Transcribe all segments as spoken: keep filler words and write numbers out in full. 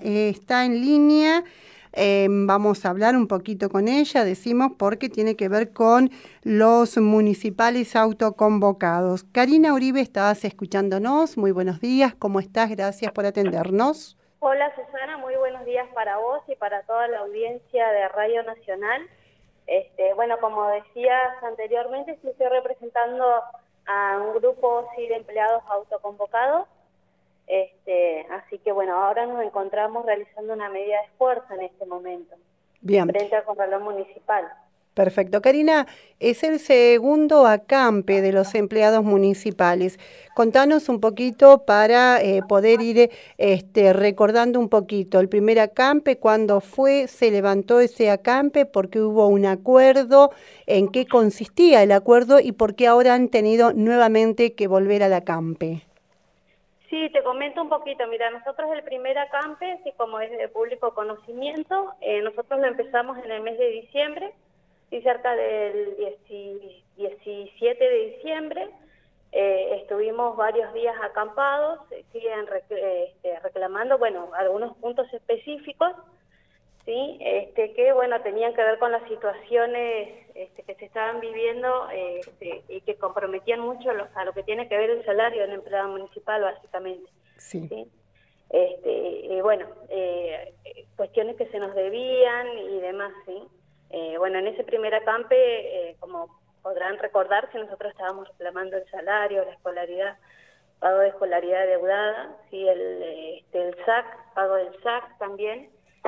eh, está en línea. Eh, vamos a hablar un poquito con ella, decimos, porque tiene que ver con los municipales autoconvocados. Karina Uribe, estás escuchándonos. Muy buenos días, ¿cómo estás? Gracias por atendernos. Hola Susana, muy buenos días para vos y para toda la audiencia de Radio Nacional. Este, bueno, como decías anteriormente, sí estoy representando a un grupo sí, de empleados autoconvocados. Este, así que bueno, ahora nos encontramos realizando una medida de fuerza en este momento. Bien. Frente al Contralor Municipal. Perfecto. Karina, es el segundo acampe de los empleados municipales. Contanos un poquito para eh, poder ir este, recordando un poquito. El primer acampe, ¿cuándo fue? ¿Se levantó ese acampe? ¿Por qué hubo un acuerdo? ¿En qué consistía el acuerdo? ¿Y por qué ahora han tenido nuevamente que volver al acampe? Sí, te comento un poquito. Mira, nosotros el primer acampe, sí, como es de público conocimiento, eh, nosotros lo empezamos en el mes de diciembre, sí, cerca del diecisiete de diciembre. Eh, estuvimos varios días acampados, siguen rec este, reclamando, bueno, algunos puntos específicos, sí, este, que bueno, tenían que ver con las situaciones este, que se estaban viviendo este, y que comprometían mucho lo, a lo que tiene que ver el salario del empleado municipal, básicamente. Sí. ¿Sí? Este, y bueno, eh, cuestiones que se nos debían y demás, ¿sí? Eh, bueno, en ese primer acampe, eh, como podrán recordar, que nosotros estábamos reclamando el salario, la escolaridad, pago de escolaridad adeudada, ¿sí? el, este, el S A C, pago del S A C también,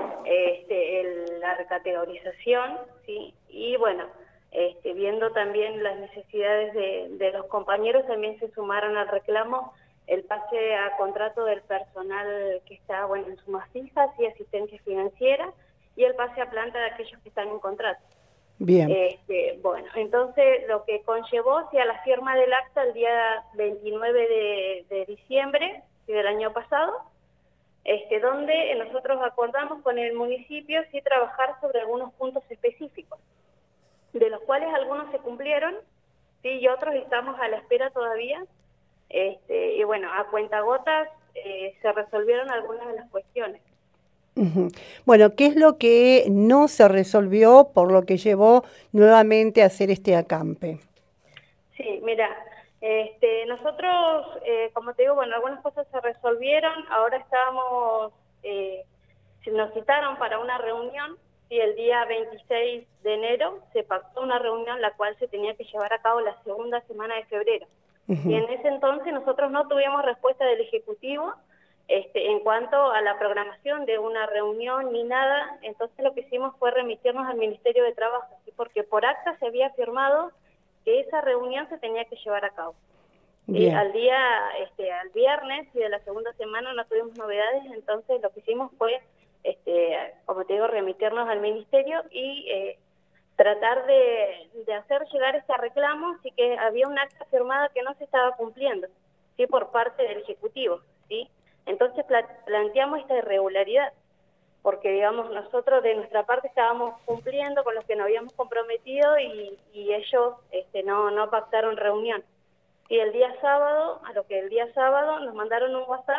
este, el, la recategorización, ¿sí? Y bueno, este, viendo también las necesidades de, de los compañeros, también se sumaron al reclamo el pase a contrato del personal que está bueno en sumas fijas y asistencia financiera, y el pase a planta de aquellos que están en contrato. Bien. Este, bueno, entonces lo que conllevó hacia la firma del acta el día veintinueve de, de diciembre del año pasado, este, donde nosotros acordamos con el municipio sí trabajar sobre algunos puntos específicos, de los cuales algunos se cumplieron, sí, y otros estamos a la espera todavía. Este, y bueno, a cuentagotas eh, se resolvieron algunas de las cuestiones. Uh-huh. Bueno, ¿qué es lo que no se resolvió por lo que llevó nuevamente a hacer este acampe? Sí, mira, este, nosotros, eh, como te digo, bueno, algunas cosas se resolvieron, ahora estábamos, eh, nos citaron para una reunión, y el día veintiséis de enero se pactó una reunión la cual se tenía que llevar a cabo la segunda semana de febrero. Uh-huh. Y en ese entonces nosotros no tuvimos respuesta del Ejecutivo este, en cuanto a la programación de una reunión ni nada. Entonces lo que hicimos fue remitirnos al Ministerio de Trabajo, ¿sí? Porque por acta se había firmado que esa reunión se tenía que llevar a cabo. ¿Sí? Al día, este, al viernes y de la segunda semana no tuvimos novedades, entonces lo que hicimos fue, este, como te digo, remitirnos al Ministerio y eh, tratar de, de hacer llegar este reclamo, así que había un acta firmada que no se estaba cumpliendo, ¿sí? Por parte del Ejecutivo, ¿sí? Entonces pla planteamos esta irregularidad, porque digamos nosotros de nuestra parte estábamos cumpliendo con lo que nos habíamos comprometido y, y ellos este, no, no pactaron reunión. Y el día sábado, a lo que el día sábado nos mandaron un WhatsApp,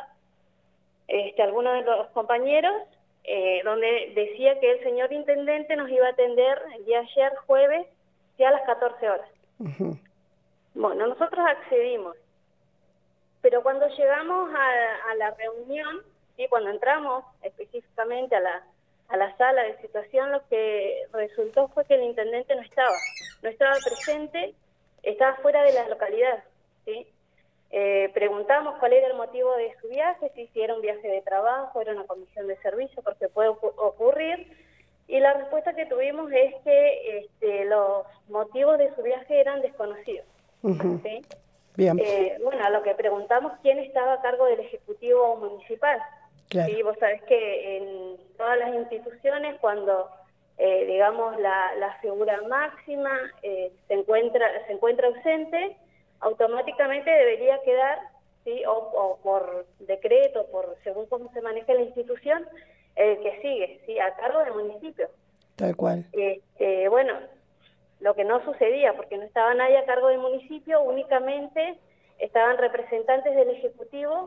este, algunos de los compañeros, Eh, donde decía que el señor intendente nos iba a atender el día ayer, jueves, ya a las catorce horas. Uh-huh. Bueno, nosotros accedimos, pero cuando llegamos a, a la reunión, ¿sí? Cuando entramos específicamente a la, a la sala de situación, lo que resultó fue que el intendente no estaba, no estaba presente, estaba fuera de la localidad, ¿sí? Eh, preguntamos cuál era el motivo de su viaje, si era un viaje de trabajo, era una comisión de servicio, porque puede ocurrir, y la respuesta que tuvimos es que este, los motivos de su viaje eran desconocidos. Uh-huh. ¿Sí? Bien. Eh, bueno, a lo que preguntamos quién estaba a cargo del Ejecutivo Municipal. Claro. ¿Sí? Vos sabés que en todas las instituciones, cuando eh, digamos la, la figura máxima eh, se encuentra, se encuentra ausente, automáticamente debería quedar, ¿sí? o, o por decreto, por según cómo se maneja la institución, el que sigue, ¿sí? A cargo del municipio. Tal cual. Este, bueno, lo que no sucedía, porque no estaba nadie a cargo del municipio, únicamente estaban representantes del Ejecutivo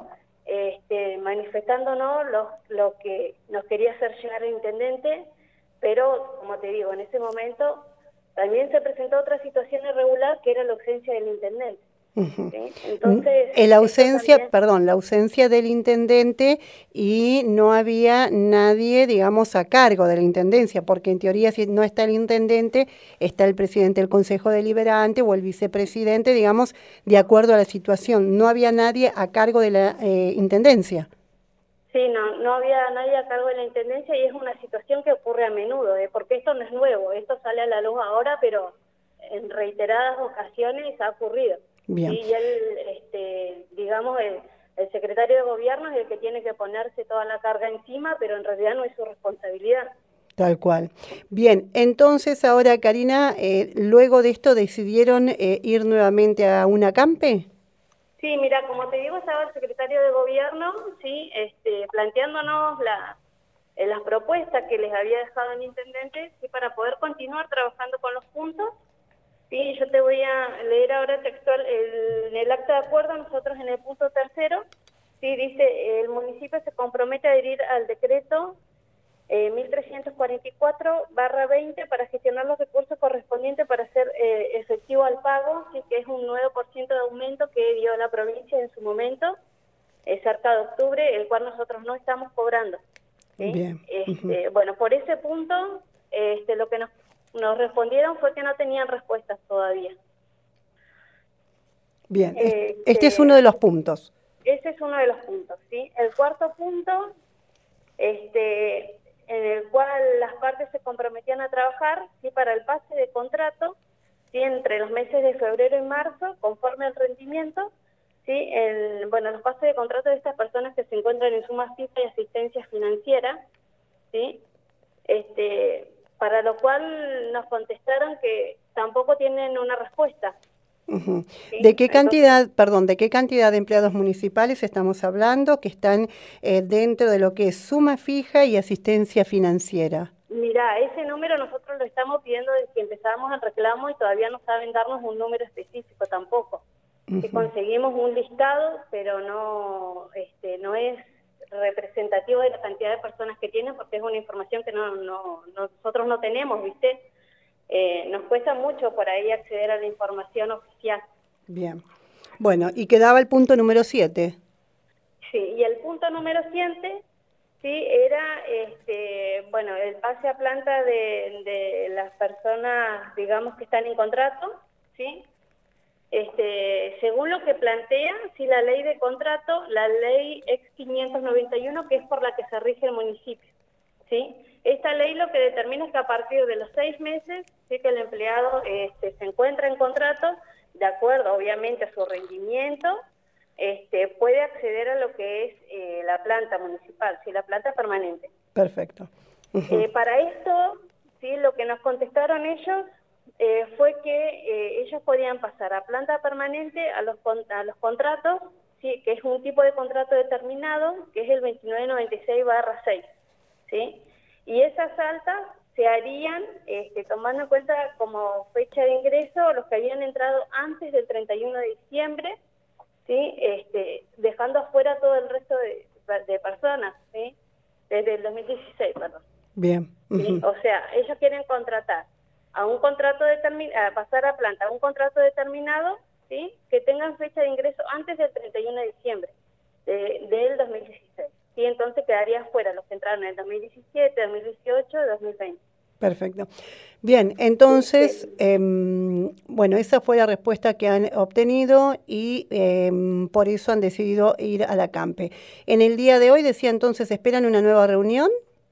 este, manifestándonos lo, lo que nos quería hacer llegar el intendente, pero como te digo, en ese momento también se presentó otra situación irregular que era la ausencia del intendente. Uh-huh. ¿Sí? Entonces, la ausencia, también... perdón, la ausencia del intendente y no había nadie, digamos, a cargo de la intendencia, porque en teoría si no está el intendente, está el presidente del Consejo Deliberante o el vicepresidente, digamos, de acuerdo a la situación. No había nadie a cargo de la eh, intendencia. Sí, no, no había nadie a cargo de la intendencia y es una situación que ocurre a menudo, ¿eh? Porque esto no es nuevo, esto sale a la luz ahora, pero en reiteradas ocasiones ha ocurrido. Bien. Sí, y él, este, digamos, el, el secretario de gobierno es el que tiene que ponerse toda la carga encima, pero en realidad no es su responsabilidad. Tal cual. Bien, entonces ahora, Karina, eh, luego de esto decidieron eh, ir nuevamente a un acampe. Sí, mira, como te digo, estaba el secretario de gobierno, sí, este, planteándonos la, eh, las propuestas que les había dejado el intendente, sí, para poder continuar trabajando con los puntos. Sí, yo te voy a leer ahora textual el, en el acta de acuerdo. Nosotros en el punto tercero, sí, dice, el municipio se compromete a adherir al decreto eh, mil trescientos cuarenta y cuatro barra veinte para gestionar los recursos correspondientes para hacer eh, efectivo al pago, sí, que es un nueve por ciento de aumento que dio la provincia en su momento, eh, cerca de octubre, el cual nosotros no estamos cobrando. ¿Sí? Bien. Este, Uh-huh. Bueno, por ese punto, este, lo que nos Nos respondieron fue que no tenían respuestas todavía. Bien, este, este es uno de los puntos. Ese es uno de los puntos, ¿sí? El cuarto punto, este, en el cual las partes se comprometían a trabajar, ¿sí? Para el pase de contrato, ¿sí? Entre los meses de febrero y marzo, conforme al rendimiento, ¿sí? El, bueno, los pases de contrato de estas personas que se encuentran en suma fija y asistencia financiera, ¿sí? Este... para lo cual nos contestaron que tampoco tienen una respuesta. Uh-huh. ¿Sí? ¿De qué cantidad, Entonces, perdón, de qué cantidad de empleados municipales estamos hablando que están eh, dentro de lo que es suma fija y asistencia financiera? Mira, ese número nosotros lo estamos pidiendo desde que empezamos el reclamo y todavía no saben darnos un número específico tampoco. Uh-huh. Que conseguimos un listado, pero no, este, no es representativo de la cantidad de personas que tienen, porque es una información que no, no, nosotros no tenemos, ¿viste? Eh, nos cuesta mucho por ahí acceder a la información oficial. Bien. Bueno, y quedaba el punto número siete. Sí, y el punto número siete, sí, era, este, bueno, el pase a planta de, de las personas, digamos, que están en contrato, ¿sí? Este, según lo que plantea, sí, la ley de contrato, la ley ex quinientos noventa y uno, que es por la que se rige el municipio, ¿sí? Esta ley lo que determina es que a partir de los seis meses, sí, que el empleado este, se encuentra en contrato, de acuerdo, obviamente, a su rendimiento, este, puede acceder a lo que es eh, la planta municipal, sí, la planta permanente. Perfecto. Uh-huh. Eh, para esto, sí, lo que nos contestaron ellos, Eh, fue que eh, ellos podían pasar a planta permanente a los, a los contratos, ¿sí? Que es un tipo de contrato determinado, que es el veintinueve noventa y seis barra seis, ¿sí? Y esas altas se harían este, tomando en cuenta como fecha de ingreso los que habían entrado antes del treinta y uno de diciembre, ¿sí? Este, dejando afuera todo el resto de, de personas, ¿sí? Desde el dos mil dieciséis, perdón. Bien. Uh-huh. ¿Sí? O sea, ellos quieren contratar a un contrato determinado, pasar a planta a un contrato determinado, ¿sí? Que tengan fecha de ingreso antes del treinta y uno de diciembre de, del dos mil dieciséis. ¿Sí? Entonces quedarían fuera los que entraron en el dos mil diecisiete, dos mil dieciocho, dos mil veinte. Perfecto. Bien, entonces, sí. eh, bueno, esa fue la respuesta que han obtenido y eh, por eso han decidido ir a la CAMPE. En el día de hoy, decía entonces, ¿esperan una nueva reunión?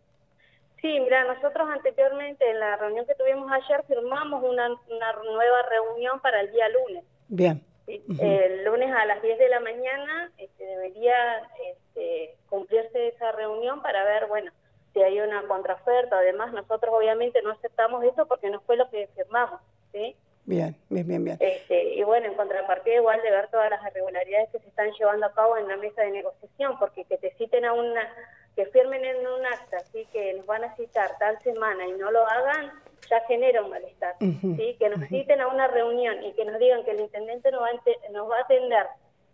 Sí, mira, nosotros anteriormente en la reunión que tuvimos ayer firmamos una, una nueva reunión para el día lunes. Bien. ¿Sí? Uh-huh. El lunes a las diez de la mañana este, debería este, cumplirse esa reunión para ver, bueno, si hay una contraoferta. Además, nosotros obviamente no aceptamos esto porque no fue lo que firmamos, ¿sí? Bien, bien, bien, bien. Este, y bueno, en contrapartida igual de ver todas las irregularidades que se están llevando a cabo en la mesa de negociación, porque que te citen a una... que firmen en un acta, ¿sí? Que nos van a citar tal semana y no lo hagan, ya genera un malestar. Uh-huh. ¿Sí? Que nos uh-huh. citen a una reunión y que nos digan que el intendente nos va, nos va a atender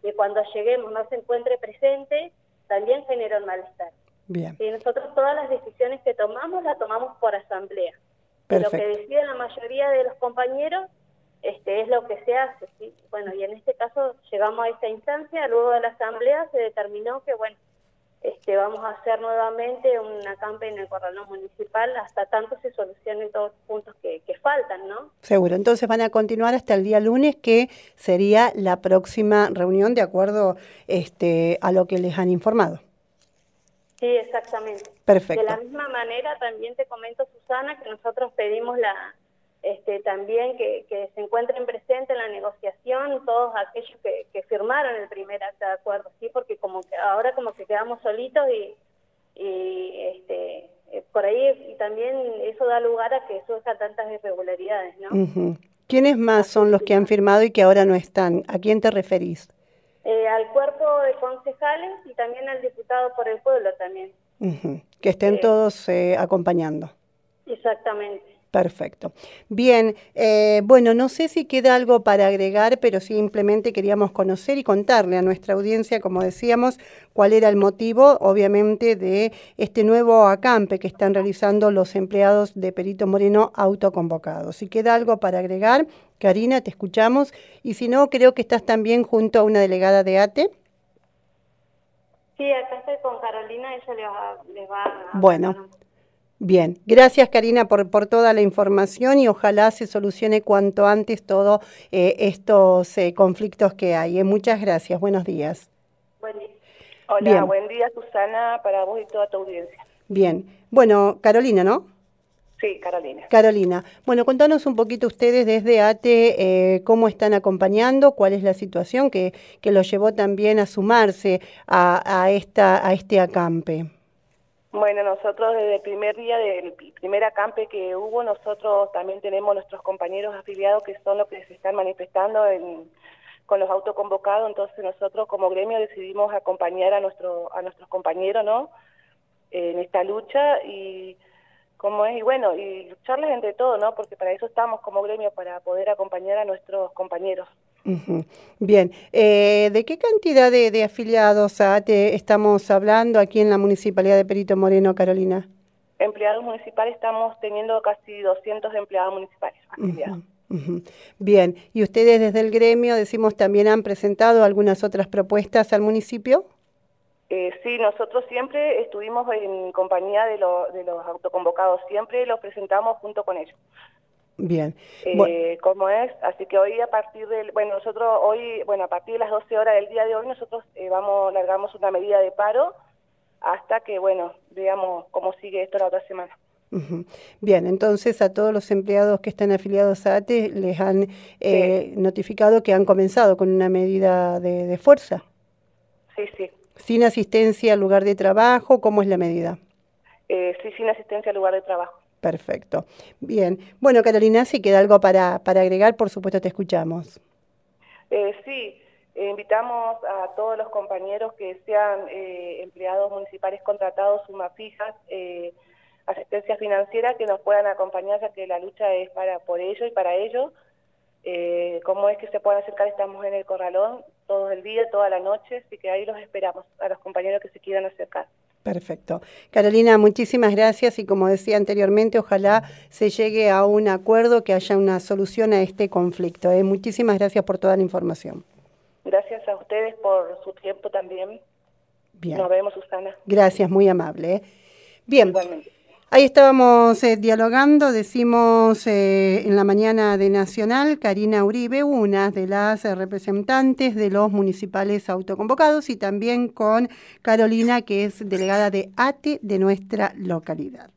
que cuando lleguemos no se encuentre presente, también genera un malestar. Bien. Y nosotros todas las decisiones que tomamos, las tomamos por asamblea. Y lo que decide la mayoría de los compañeros este, es lo que se hace, ¿sí? Bueno, y en este caso llegamos a esta instancia, luego de la asamblea se determinó que, bueno, este, vamos a hacer nuevamente un acampe en el corralón municipal hasta tanto se solucionen todos los puntos que, que faltan, ¿no? Seguro, entonces van a continuar hasta el día lunes, que sería la próxima reunión de acuerdo este, a lo que les han informado. Sí, exactamente. Perfecto. De la misma manera también te comento, Susana, que nosotros pedimos la este, también que, que se encuentren presentes en la negociación todos aquellos que, que firmaron el primer acta de acuerdo, sí, porque como que ahora como que quedamos solitos y, y este, por ahí y también eso da lugar a que surjan tantas irregularidades, ¿no? Uh-huh. ¿Quiénes más son los que han firmado y que ahora no están? ¿A quién te referís? Eh, al cuerpo de concejales y también al diputado por el pueblo también. Uh-huh. Que estén eh, todos eh, acompañando. Exactamente. Perfecto. Bien, eh, bueno, no sé si queda algo para agregar, pero simplemente queríamos conocer y contarle a nuestra audiencia, como decíamos, cuál era el motivo, obviamente, de este nuevo acampe que están realizando los empleados de Perito Moreno autoconvocados. Si queda algo para agregar, Karina, te escuchamos. Y si no, creo que estás también junto a una delegada de A T E. Sí, acá estoy con Carolina, ella les va, les va a... Bueno. Bien, gracias Karina por, por toda la información y ojalá se solucione cuanto antes todos eh, estos eh, conflictos que hay. Eh. Muchas gracias, buenos días. Buen día. Hola, Bien. Buen día Susana, para vos y toda tu audiencia. Bien, bueno, Carolina, ¿no? Sí, Carolina. Carolina, bueno, contanos un poquito ustedes desde A T E, eh, cómo están acompañando, cuál es la situación que, que los llevó también a sumarse a, a, esta, a este acampe. Bueno, nosotros desde el primer día del primer acampe que hubo, nosotros también tenemos nuestros compañeros afiliados que son los que se están manifestando en, con los autoconvocados, entonces nosotros como gremio decidimos acompañar a nuestro a nuestros compañeros, ¿no? En esta lucha y como es y bueno, y lucharles entre todos, ¿no? Porque para eso estamos como gremio, para poder acompañar a nuestros compañeros. Uh-huh. Bien, eh, ¿de qué cantidad de, de afiliados a A T E estamos hablando aquí en la Municipalidad de Perito Moreno, Carolina? Empleados municipales estamos teniendo casi doscientos empleados municipales afiliados. Uh-huh. Uh-huh. Bien, ¿y ustedes desde el gremio, decimos, también han presentado algunas otras propuestas al municipio? Eh, sí, nosotros siempre estuvimos en compañía de, lo, de los autoconvocados, siempre los presentamos junto con ellos. Bien. Eh, bueno. Como es, así que hoy a partir del, bueno, nosotros hoy, bueno, a partir de las doce horas del día de hoy, nosotros eh, vamos, largamos una medida de paro hasta que, bueno, veamos cómo sigue esto la otra semana. Uh-huh. Bien, entonces a todos los empleados que están afiliados a A T E les han eh, sí. notificado que han comenzado con una medida de, de fuerza. Sí, sí. ¿Sin asistencia al lugar de trabajo? ¿Cómo es la medida? Eh, sí, sin asistencia al lugar de trabajo. Perfecto. Bien. Bueno, Carolina, si queda algo para, para agregar, por supuesto te escuchamos. Eh, sí, eh, invitamos a todos los compañeros que sean eh, empleados municipales contratados, sumas fijas, eh, asistencia financiera, que nos puedan acompañar, ya que la lucha es para por ellos y para ellos. Eh, ¿Cómo es que se puedan acercar? Estamos en el corralón todo el día, toda la noche, así que ahí los esperamos, a los compañeros que se quieran acercar. Perfecto. Carolina, muchísimas gracias y como decía anteriormente, ojalá se llegue a un acuerdo, que haya una solución a este conflicto. ¿eh? Muchísimas gracias por toda la información. Gracias a ustedes por su tiempo también. Bien. Nos vemos, Susana. Gracias, muy amable. ¿eh? Bien. Igualmente. Ahí estábamos eh, dialogando, decimos eh, en la mañana de Nacional, Karina Uribe, una de las eh, representantes de los municipales autoconvocados, y también con Carolina, que es delegada de A T E de nuestra localidad.